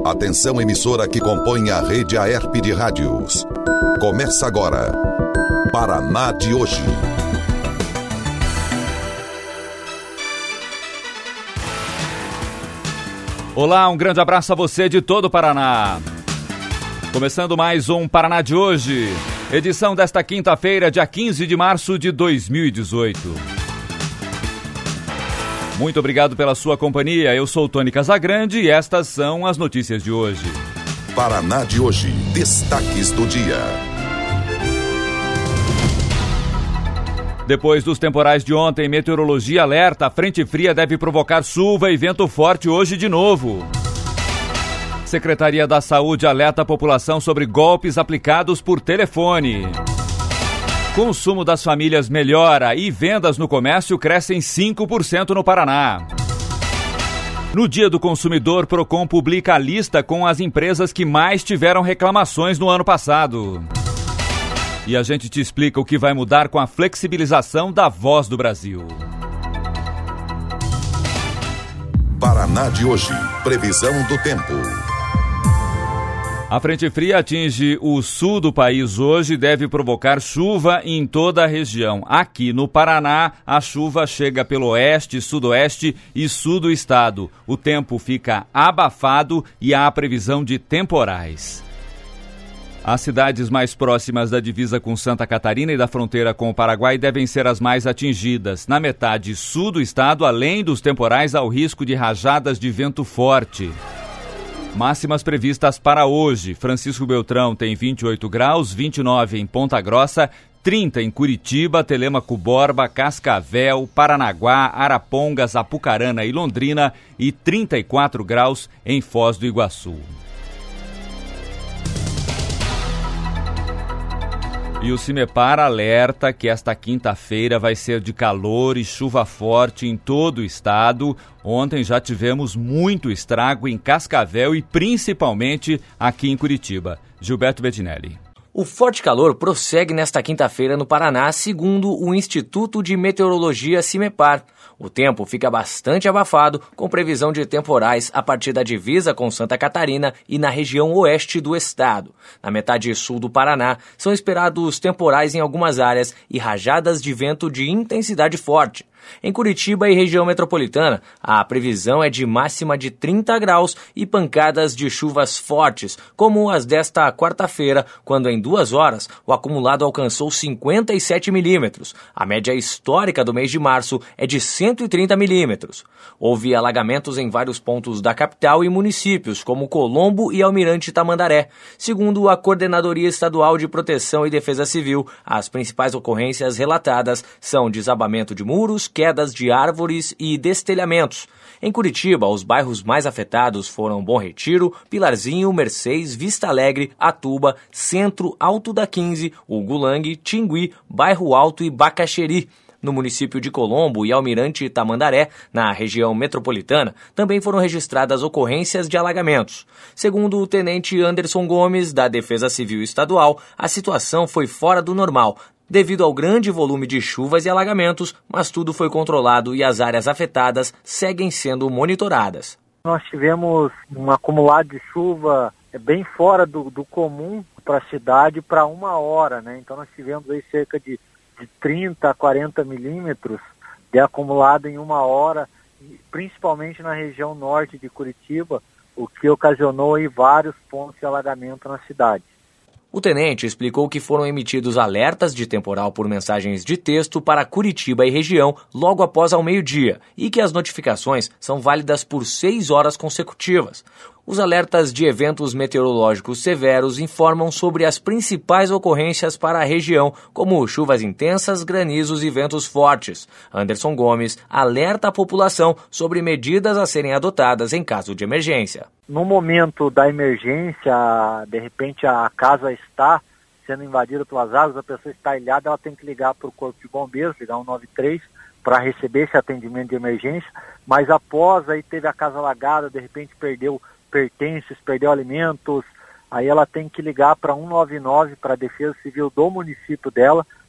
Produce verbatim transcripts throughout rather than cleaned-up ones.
Atenção, emissora que compõe a rede Aerp de rádios. Começa agora, Paraná de hoje. Olá, um grande abraço a você de todo o Paraná. Começando mais um Paraná de hoje, edição desta quinta-feira, dia quinze de março de dois mil e dezoito. Muito obrigado pela sua companhia, eu sou Tony Casagrande e estas são as notícias de hoje. Paraná de hoje, destaques do dia. Depois dos temporais de ontem, meteorologia alerta, frente fria deve provocar chuva e vento forte hoje de novo. Secretaria da Saúde alerta a população sobre golpes aplicados por telefone. Consumo das famílias melhora e vendas no comércio crescem cinco por cento no Paraná. No Dia do Consumidor, Procon publica a lista com as empresas que mais tiveram reclamações no ano passado. E a gente te explica o que vai mudar com a flexibilização da Voz do Brasil. Paraná de hoje, previsão do tempo. A frente fria atinge o sul do país hoje e deve provocar chuva em toda a região. Aqui no Paraná, a chuva chega pelo oeste, sudoeste e sul do estado. O tempo fica abafado e há previsão de temporais. As cidades mais próximas da divisa com Santa Catarina e da fronteira com o Paraguai devem ser as mais atingidas. Na metade sul do estado, além dos temporais, há o risco de rajadas de vento forte. Máximas previstas para hoje. Francisco Beltrão tem vinte e oito graus, vinte e nove em Ponta Grossa, trinta em Curitiba, Telêmaco Borba, Cascavel, Paranaguá, Arapongas, Apucarana e Londrina e trinta e quatro graus em Foz do Iguaçu. E o Cimepar alerta que esta quinta-feira vai ser de calor e chuva forte em todo o estado. Ontem já tivemos muito estrago em Cascavel e principalmente aqui em Curitiba. Gilberto Bettinelli. O forte calor prossegue nesta quinta-feira no Paraná, segundo o Instituto de Meteorologia Cimepar. O tempo fica bastante abafado, com previsão de temporais a partir da divisa com Santa Catarina e na região oeste do estado. Na metade sul do Paraná, são esperados temporais em algumas áreas e rajadas de vento de intensidade forte. Em Curitiba e região metropolitana, a previsão é de máxima de trinta graus e pancadas de chuvas fortes, como as desta quarta-feira, quando em duas horas o acumulado alcançou cinquenta e sete milímetros. A média histórica do mês de março é de cento e trinta milímetros. Houve alagamentos em vários pontos da capital e municípios, como Colombo e Almirante Tamandaré. Segundo a Coordenadoria Estadual de Proteção e Defesa Civil, as principais ocorrências relatadas são desabamento de muros, quedas de árvores e destelhamentos. Em Curitiba, os bairros mais afetados foram Bom Retiro, Pilarzinho, Mercês, Vista Alegre, Atuba, Centro, Alto da quinze, Ugulangue, Tingui, Bairro Alto e Bacaxeri. No município de Colombo e Almirante Tamandaré, na região metropolitana, também foram registradas ocorrências de alagamentos. Segundo o tenente Anderson Gomes, da Defesa Civil Estadual, a situação foi fora do normal, devido ao grande volume de chuvas e alagamentos, mas tudo foi controlado e as áreas afetadas seguem sendo monitoradas. Nós tivemos um acumulado de chuva bem fora do, do comum para a cidade para uma hora, né? Então nós tivemos aí cerca de, de trinta a quarenta milímetros de acumulado em uma hora, principalmente na região norte de Curitiba, o que ocasionou aí vários pontos de alagamento na cidade. O tenente explicou que foram emitidos alertas de temporal por mensagens de texto para Curitiba e região logo após ao meio-dia e que as notificações são válidas por seis horas consecutivas. Os alertas de eventos meteorológicos severos informam sobre as principais ocorrências para a região, como chuvas intensas, granizos e ventos fortes. Anderson Gomes alerta a população sobre medidas a serem adotadas em caso de emergência. No momento da emergência, de repente a casa está sendo invadida pelas águas, a pessoa está ilhada, ela tem que ligar para o Corpo de Bombeiros, ligar um nove três, para receber esse atendimento de emergência, mas após aí teve a casa alagada, de repente perdeu pertences, perdeu alimentos, aí ela tem que ligar para um nove nove, para a Defesa Civil do município dela,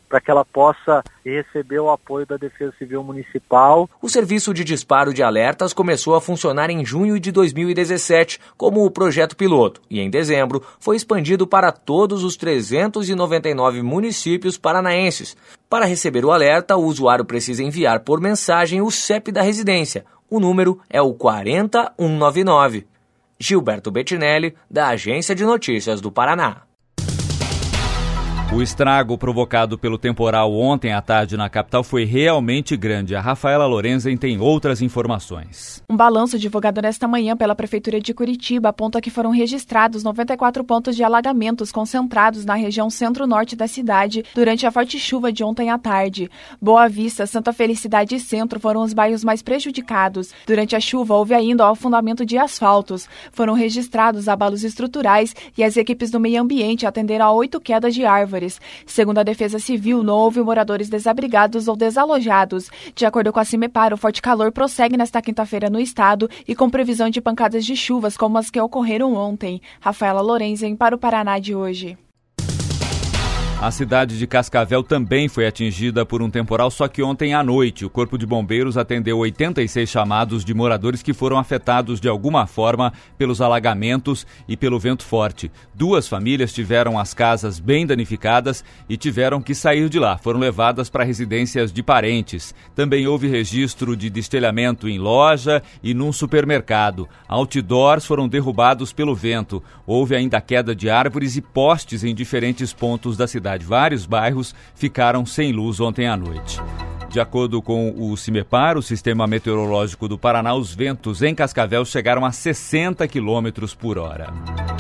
para que ela possa receber o apoio da Defesa Civil Municipal. O serviço de disparo de alertas começou a funcionar em junho de dois mil e dezessete como o projeto piloto e em dezembro foi expandido para todos os trezentos e noventa e nove municípios paranaenses. Para receber o alerta, o usuário precisa enviar por mensagem o C E P da residência. O número é o quatro zero um nove nove. Gilberto Bettinelli, da Agência de Notícias do Paraná. O estrago provocado pelo temporal ontem à tarde na capital foi realmente grande. A Rafaela Lorenzen tem outras informações. Um balanço divulgado nesta manhã pela Prefeitura de Curitiba aponta que foram registrados noventa e quatro pontos de alagamentos concentrados na região centro-norte da cidade durante a forte chuva de ontem à tarde. Boa Vista, Santa Felicidade e Centro foram os bairros mais prejudicados. Durante a chuva, houve ainda o afundamento de asfaltos. Foram registrados abalos estruturais e as equipes do meio ambiente atenderam a oito quedas de árvores. Segundo a Defesa Civil, não houve moradores desabrigados ou desalojados. De acordo com a Cimepar, o forte calor prossegue nesta quinta-feira no estado e com previsão de pancadas de chuvas como as que ocorreram ontem. Rafaela Lorenzen para o Paraná de hoje. A cidade de Cascavel também foi atingida por um temporal, só que ontem à noite o Corpo de Bombeiros atendeu oitenta e seis chamados de moradores que foram afetados de alguma forma pelos alagamentos e pelo vento forte. Duas famílias tiveram as casas bem danificadas e tiveram que sair de lá. Foram levadas para residências de parentes. Também houve registro de destelhamento em loja e num supermercado. Outdoors foram derrubados pelo vento. Houve ainda queda de árvores e postes em diferentes pontos da cidade. Vários bairros ficaram sem luz ontem à noite. De acordo com o Cimepar, o Sistema Meteorológico do Paraná, os ventos em Cascavel chegaram a sessenta quilômetros por hora.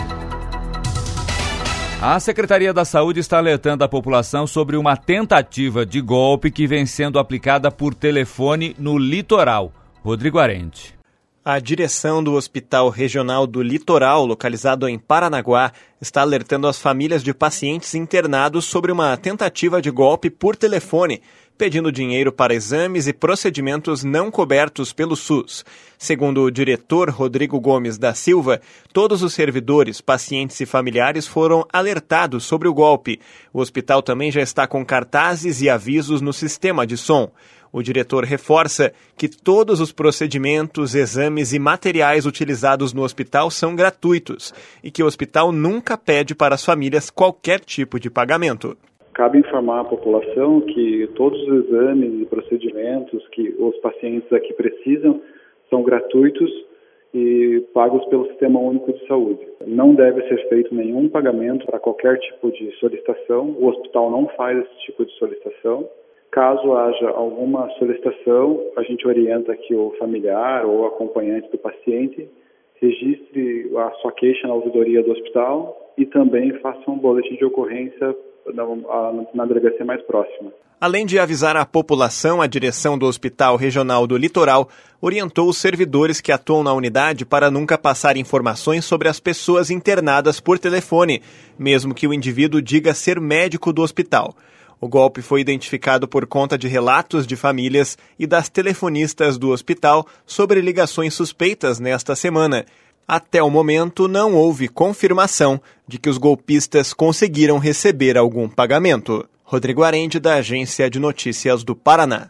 A Secretaria da Saúde está alertando a população sobre uma tentativa de golpe que vem sendo aplicada por telefone no litoral. Rodrigo Arente. A direção do Hospital Regional do Litoral, localizado em Paranaguá, está alertando as famílias de pacientes internados sobre uma tentativa de golpe por telefone, pedindo dinheiro para exames e procedimentos não cobertos pelo SUS. Segundo o diretor Rodrigo Gomes da Silva, todos os servidores, pacientes e familiares foram alertados sobre o golpe. O hospital também já está com cartazes e avisos no sistema de som. O diretor reforça que todos os procedimentos, exames e materiais utilizados no hospital são gratuitos e que o hospital nunca pede para as famílias qualquer tipo de pagamento. Cabe informar a população que todos os exames e procedimentos que os pacientes aqui precisam são gratuitos e pagos pelo Sistema Único de Saúde. Não deve ser feito nenhum pagamento para qualquer tipo de solicitação. O hospital não faz esse tipo de solicitação. Caso haja alguma solicitação, a gente orienta que o familiar ou acompanhante do paciente registre a sua queixa na ouvidoria do hospital e também faça um boletim de ocorrência na, na delegacia mais próxima. Além de avisar a população, a direção do Hospital Regional do Litoral orientou os servidores que atuam na unidade para nunca passar informações sobre as pessoas internadas por telefone, mesmo que o indivíduo diga ser médico do hospital. O golpe foi identificado por conta de relatos de famílias e das telefonistas do hospital sobre ligações suspeitas nesta semana. Até o momento, não houve confirmação de que os golpistas conseguiram receber algum pagamento. Rodrigo Arende, da Agência de Notícias do Paraná.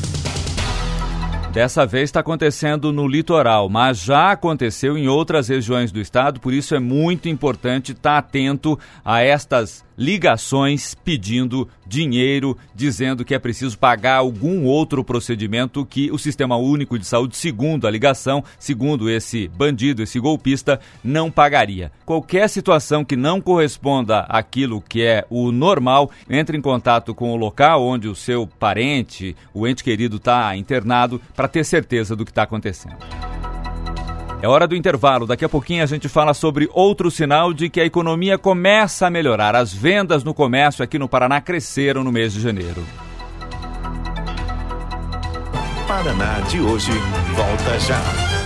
Dessa vez está acontecendo no litoral, mas já aconteceu em outras regiões do estado, por isso é muito importante estar atento a estas ligações pedindo dinheiro, dizendo que é preciso pagar algum outro procedimento que o Sistema Único de Saúde, segundo a ligação, segundo esse bandido, esse golpista, não pagaria. Qualquer situação que não corresponda àquilo que é o normal, entre em contato com o local onde o seu parente, o ente querido está internado, para ter certeza do que está acontecendo. É hora do intervalo. Daqui a pouquinho a gente fala sobre outro sinal de que a economia começa a melhorar. As vendas no comércio aqui no Paraná cresceram no mês de janeiro. Paraná de hoje volta já.